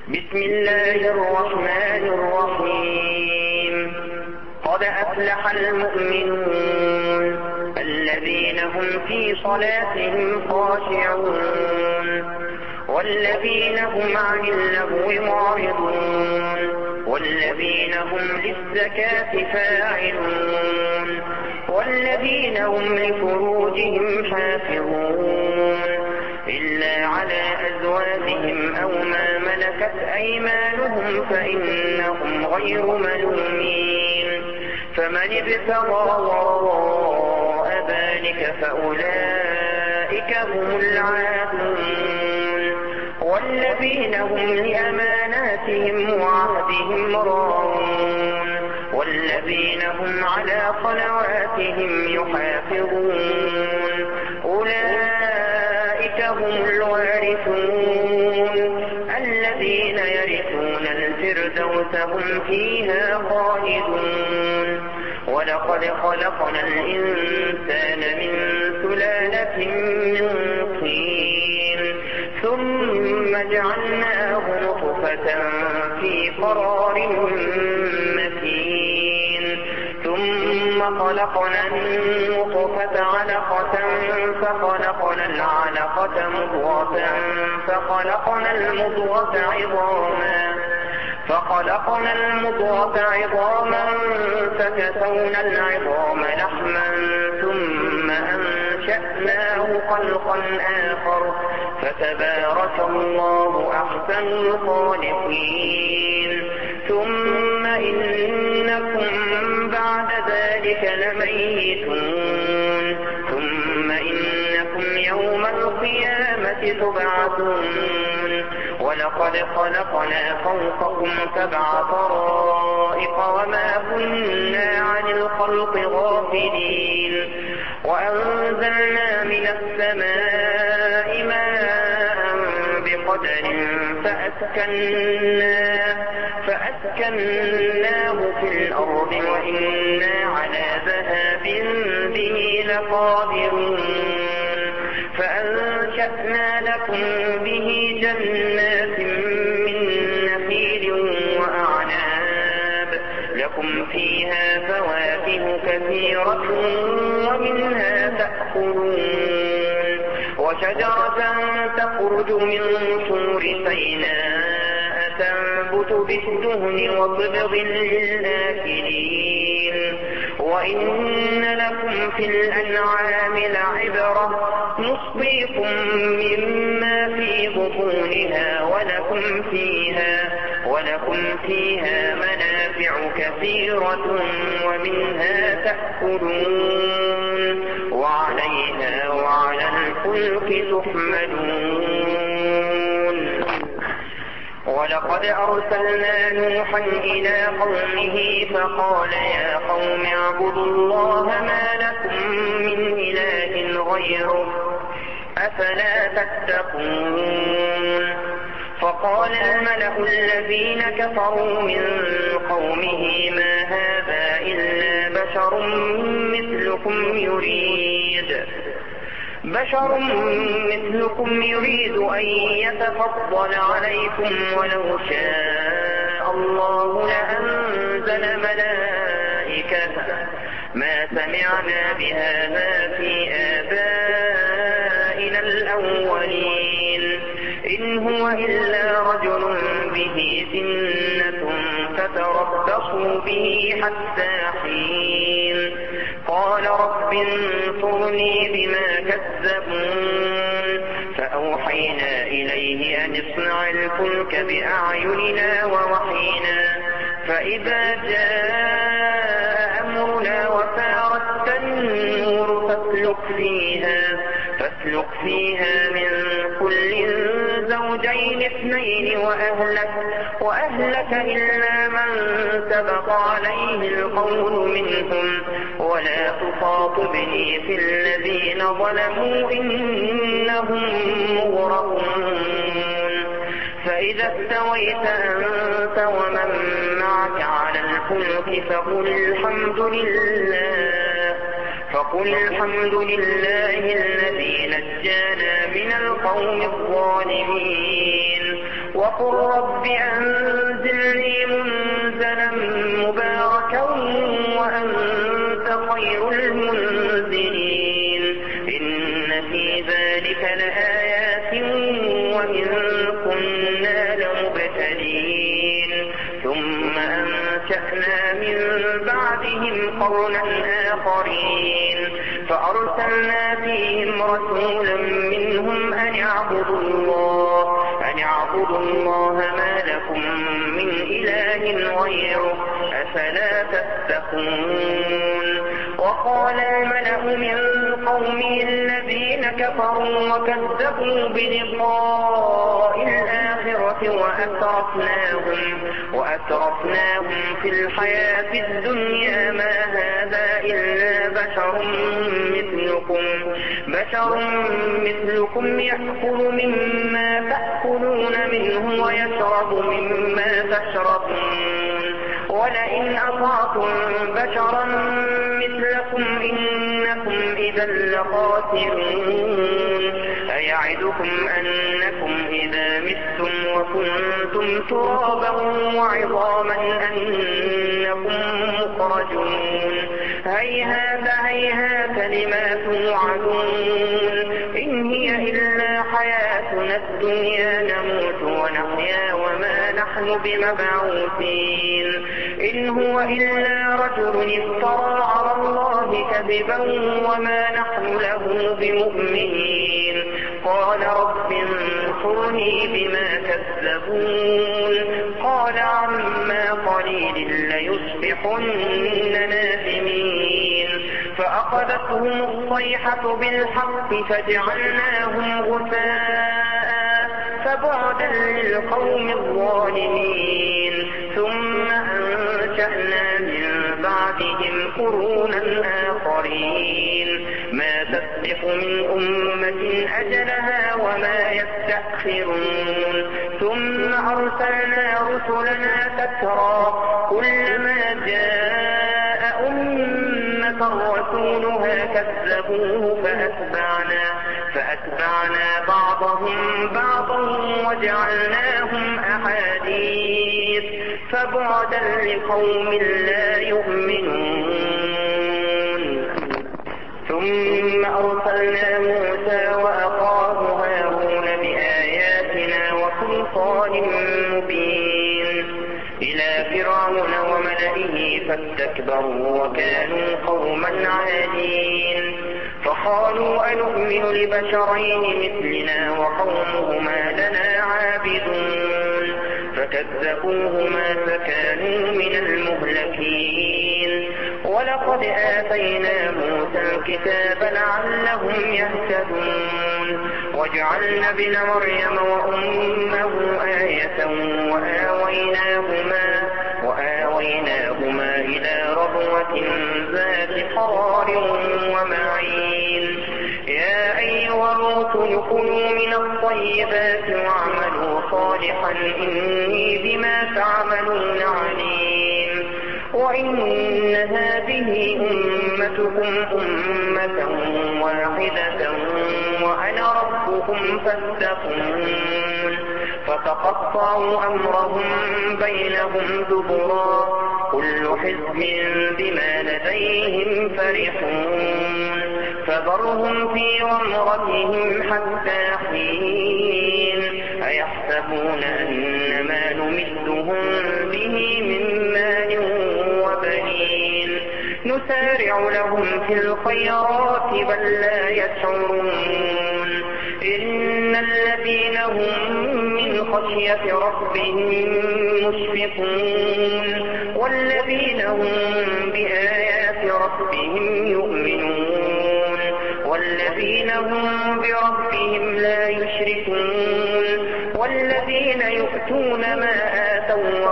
بسم الله الرحمن الرحيم قد أفلح المؤمنون الذين هم في صلاتهم خاشعون والذين هم عن اللغو معرضون والذين هم للزكاة فاعلون والذين هم لفروجهم حافظون إلا على أزواجهم أو ما ملكت أيمانهم فإنهم غير ملومين فمن ابتغى وراء ذلك فأولئك هم العادون والذين هم لأماناتهم وعهدهم راعون والذين هم على صلواتهم يحافظون أولئك هم الوارثون الذين يرثون الفردوس هم فيها خالدون ولقد خلقنا الإنسان من سلالة من طين ثم جعلناه نطفة في قرار مكين ثم خلقنا النطفة علقة فخلقنا العلقة مضغة فخلقنا المضغة عظاما فكسونا العظام لحما ثم أنشأناه خلقا آخر فتبارك الله أحسن الخالقين ثم إنكم بعد ذلك لميتون ثم إنكم يوم القيامة تبعثون ولقد خلقنا فوقكم 7 طرائق وما كنا عن الخلق غافلين وأنزلنا من السماء ماء بقدر فأسكناه في الأرض وإنا على ذهاب به لقادرون فأنشأنا لكم به جنات من نخيل وأعناب لكم فيها فواكه كثيرة ومنها تأكلون وشجرة تخرج من طور سيناء تنبت بالدهن وصبغ للآكلين وإن لكم في الأنعام لعبرة نسقيكم مما في بطونها ولكم فيها منافع كثيرة ومنها تأكلون وعليها وعلى الفلك تحملون ولقد أرسلنا نوحا إلى قومه فقال يا قوم اعبدوا الله ما لكم من إله غيره أفلا تتقون فقال الملأ الذين كفروا من قومه ما هذا إلا بشر مثلكم يريد أن يتفضل عليكم ولو شاء الله لأنزل ملائكة ما سمعنا بهذا في آبائنا الأولين إن هو إلا رجل به جنة فتربصوا به حتى حين قال رب انصرني بما كذبون فأوحينا إليه أن اصنع الفلك بأعيننا ووحينا فإذا جاء أمرنا وفارت النور فاسلك فيها من كل زوجين 2 وأهلك إلا من سبق عليه القول منهم ولا تخاطبني في الذين ظلموا إنهم مغرقون فإذا استويت أنت ومن معك على الفلك فقل الحمد لله الذي نجانا من القوم الظالمين وقل رب أنزلني منزلا مباركا وأنت خير المنزلين إن في ذلك لآيات وإن كنا لمبتلين ثم أنشأنا من بعدهم قرنا آخرين فأرسلنا فيهم رسولا منهم أن اعبدوا الله ما لكم من إله غيره أفلا تتقون وقال الملأ من قومه الذين كفروا وكذبوا بلقاء الآخرة وأترفناهم في الحياة الدنيا ما هذا إلا بشر مثلكم يأكل مما تأكلون منه ويشرب مما تشربون ولئن أطعتم بشرا مثلكم إنكم إذا لخاسرون أيعدكم أنكم إذا متم وكنتم ترابا وعظاما أنكم مخرجون هيهات لما توعدون إن هي إلا حياتنا الدنيا نموت ونحيا وما نحن بمبعوثين إن هو إلا رجل افترى على الله كذبا وما نحن له بمؤمنين قال رب انصرني بما كذبون قال عما قليل ليصبحن نادمين فأخذتهم الصيحة بالحق فجعلناهم غثاء فبعدا للقوم الظالمين ثم أنشأنا من بعدهم قرونا آخرين ما تسبق من أمة أجلها وما يستأخرون ثم أرسلنا رسلنا تترى كلما جاء أمة رسولها كذبوه فأتبعنا بعضهم بعضا وجعلناهم أحاديث فبعدا لقوم لا يؤمنون ثم أرسلنا موسى وأخاه هارون بآياتنا وسلطان مبين إلى فرعون وملئه فاستكبروا وكانوا قوما عادين فقالوا أنؤمن لبشرين مثلنا وقومهما لنا عابدون فكذبوهما فكانوا من المهلكين ولقد آتينا موسى الكتاب لعلهم يهتدون وجعلنا ابن مريم وأمه آية وآويناهما إلى ربوة ذات قرار ومعين يا أيها الرسل كلوا من الطيبات واعملوا صالحا إني بما تعملون عليم وإن هذه أمتكم أمة واحدة وأنا ربكم فاتقون فتقطعوا أمرهم بينهم زبرا كل حزب بما لديهم فرحون فذرهم في غمرتهم حتى حين أيحسبون أن ما نمدهم به من مال وبنين نسارع لهم في الخيرات بل لا يشعرون إن الذين هم من خشية ربهم مشفقون والذين هم بآيات ربهم يؤمنون والذين هم بربهم لا يشركون والذين يؤتون ما آتوا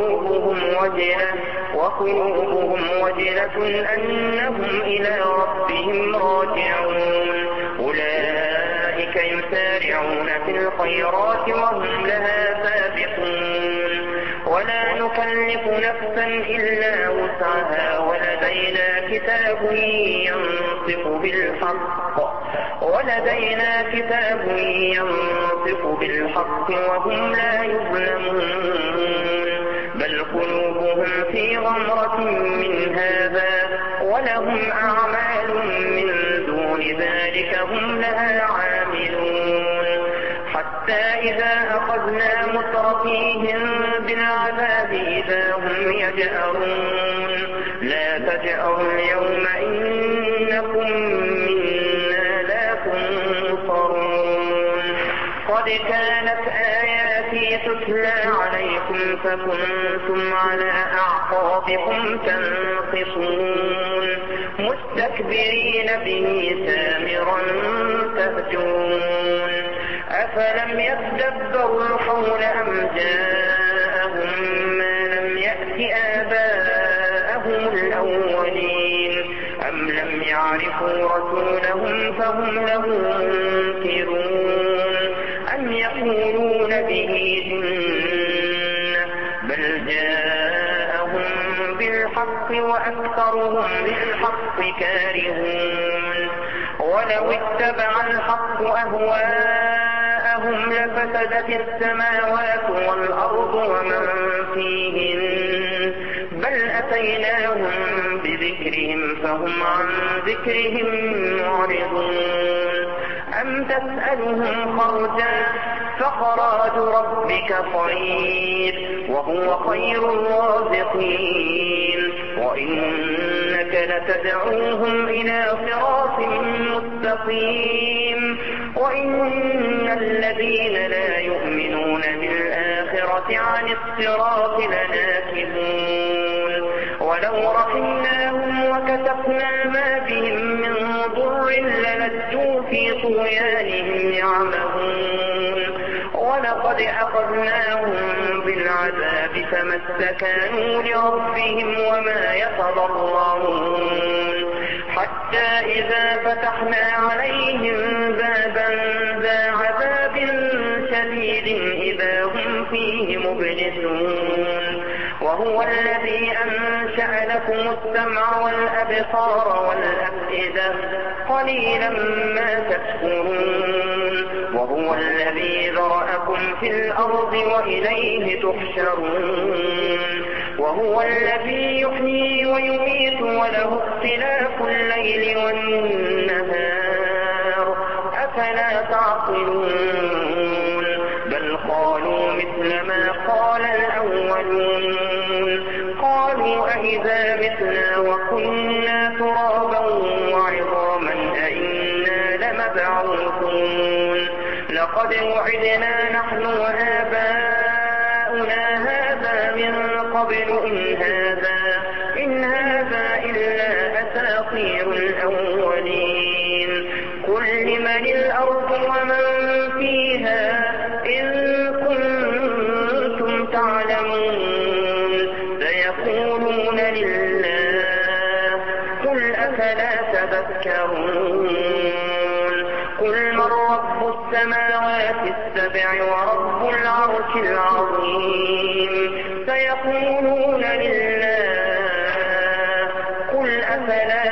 وقلوبهم وجلة أنهم إلى ربهم راجعون أولئك يسارعون في الخيرات وهم لها سابقون ولا نكلف نفسا إلا وسعها ولدينا ولدينا كتاب ينطق بالحق وهم لا يظلمون بل قلوبهم في غمرة من هذا ولهم أعمال من دون ذلك هم لها عاملون حتى إذا أخذنا مترفيهم بالعذاب إذا هم يجأرون لا تجأروا اليوم إنكم منا لا تنصرون قد كانت آياتي تتلى عليكم فكنتم على أعقابكم تنقصون مستكبرين به سامرا تهجرون أفلم يتدبروا القول أم جاءهم ما لم يأت آباءهم الأولين أم لم يعرفوا رسولهم فهم له منكرون أم يقولون به جنة بل جاءهم بالحق وأكثرهم بالحق كارهون ولو اتبع الحق أهواءهم لفسدت السماوات والأرض ومن فيهن بل أتيناهم بذكرهم فهم عن ذكرهم معرضون أم تسألهم خرجا فخراج ربك خير وهو خير الرازقين وإنك لتدعوهم إلى صراط مستقيم وإن الذين لا يؤمنون بالآخرة عن الصراط لناكبون ولو رحمناهم وكشفنا ما بهم من ضر للجوا في طغيانهم يعمهون ولقد أخذناهم بالعذاب فما استكانوا لربهم وما يتضرعون حتى إذا فتحنا عليهم بابا ذا عذاب شديد إذا هم فيه مبلسون وهو الذي أنشأ لكم السمع والأبصار والأفئدة قليلا ما تشكرون وهو الذي ذرأكم في الأرض وإليه تحشرون وهو الذي يحيي ويميت وله اختلاف الليل والنهار أفلا تعقلون بل قالوا مثل ما قال الأولون قالوا أإذا متنا وكنا ترابا وعظاما أإنا لمبعوثون لقد وعدنا نحن وآباؤنا هذا من قبل إن هذا إلا أساطير الأولين قل لمن الأرض ومن فيها إن كنتم تعلمون سيقولون لله قل أفلا تذكرون قل من رب السماوات السبع ورب العرش العظيم سيقولون لله قل أفلا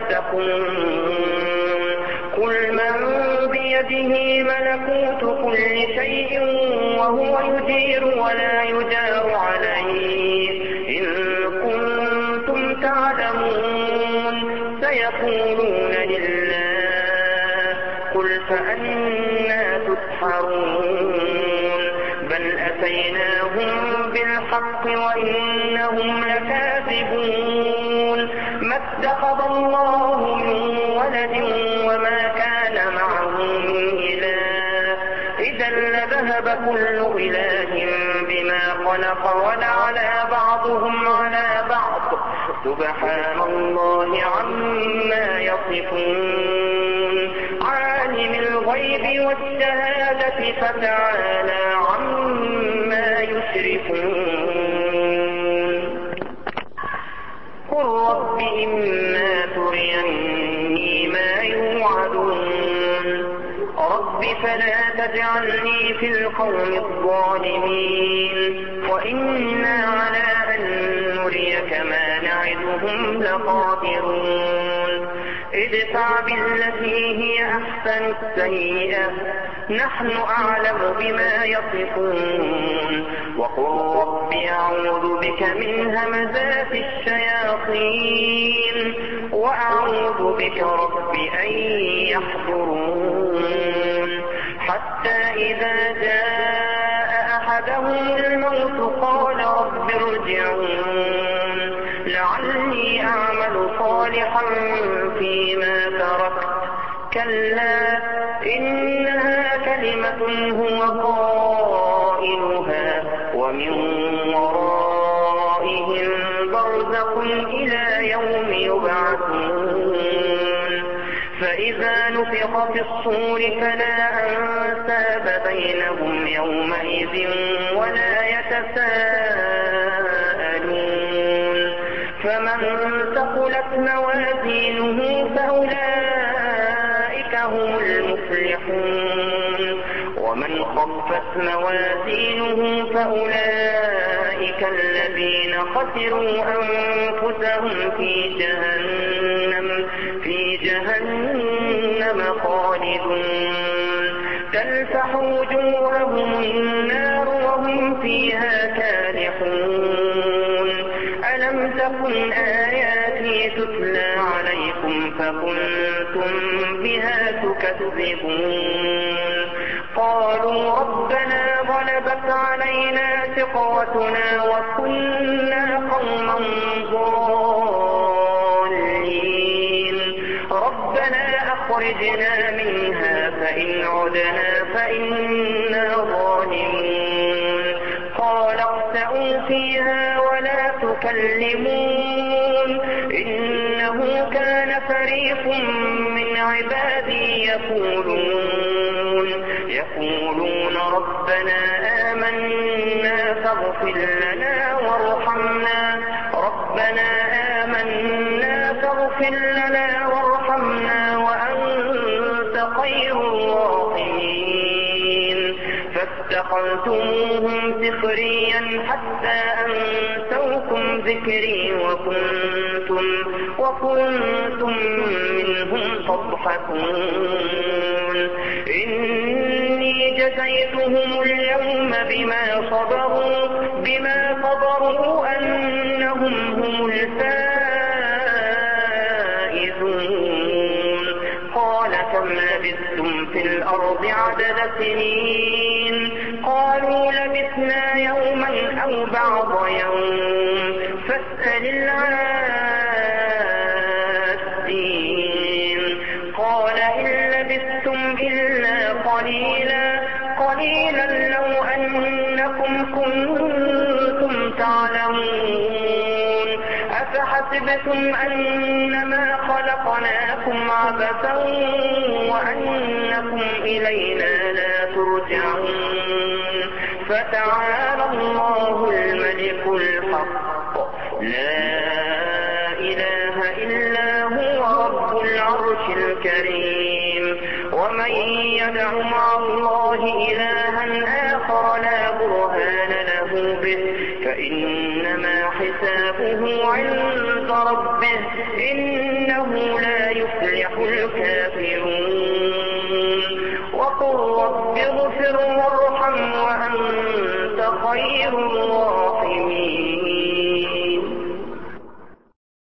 تتقون قل من بيده ملكوت كل شيء وهو يجير ولا يجار عليه إن كنتم تعلمون سيقولون لله قل فأنا تسحرون بل أتيناهم بالحق وإنهم لكاذبون ما اتخذ الله من ولد وما كان معه من إله إذا لذهب كل إله بما خلق ولعلى بعضهم على بعض سبحان الله عما يصفون عالم الغيب والشهادة فتعالى عما يشركون قل رب إما تريني ما يوعدون رب فلا تجعلني في القوم الظالمين وإنا على أن نريك ما نعدهم قادرون ادفع بالتي هي أحسن السيئة نحن أعلم بما يصفون وقل رب أعوذ بك من همزات الشياطين وأعوذ بك رب أن يحضرون حتى إذا جاء أحدهم الموت قال رب ارجعون لعلي أعمل صالحا فيما تركت كلا إنها كلمة هو قائلها ومن ورائهم برزخ إلى يوم يبعثون فإذا نفخ في الصور فلا أنساب بينهم يومئذ ولا يتساءلون فمن ثقلت موازينه فأولئك هم المفلحون ومن خفت موازينه فأولئك الذين خسروا أنفسهم في جهنم خالدون تلفح وجوههم النار وهم فيها كالحون ألم تكن آياتي تتلى عليكم فكنتم بها تكذبون قالوا ربنا غلبت علينا شقوتنا وكنا قوما ضالين ربنا أخرجنا منها فإن عدنا فإنا ظالمون قال اخسئوا فيها ولا تكلمون إنه كان فريق من عبادي يقولون ربنا آمنا فاغفر لنا وارحمنا وأنت خير الراحمين فاتخذتموهم سخريا حتى أنسوكم ذكري وكنتم منهم تضحكون إني جزيتهم اليوم بما صبروا أنهم هم الفائزون قال كم لبثتم في الأرض عدد سنين قالوا لبثنا يوما أو بعض يوم فاسأل العادين قال إن لبثتم إلا قليلا لو أنكم كنتم تعلمون أفحسبتم أنما خلقناكم عبثا وأنكم إلينا لا ترجعون فتعالى الله الملك الحق لا إله إلا هو رب العرش الكريم ومن يدع مع الله إلها آخر لا برهان له به فإنما حسابه عند ربه إنه لا يفلح الكافرون وقل رب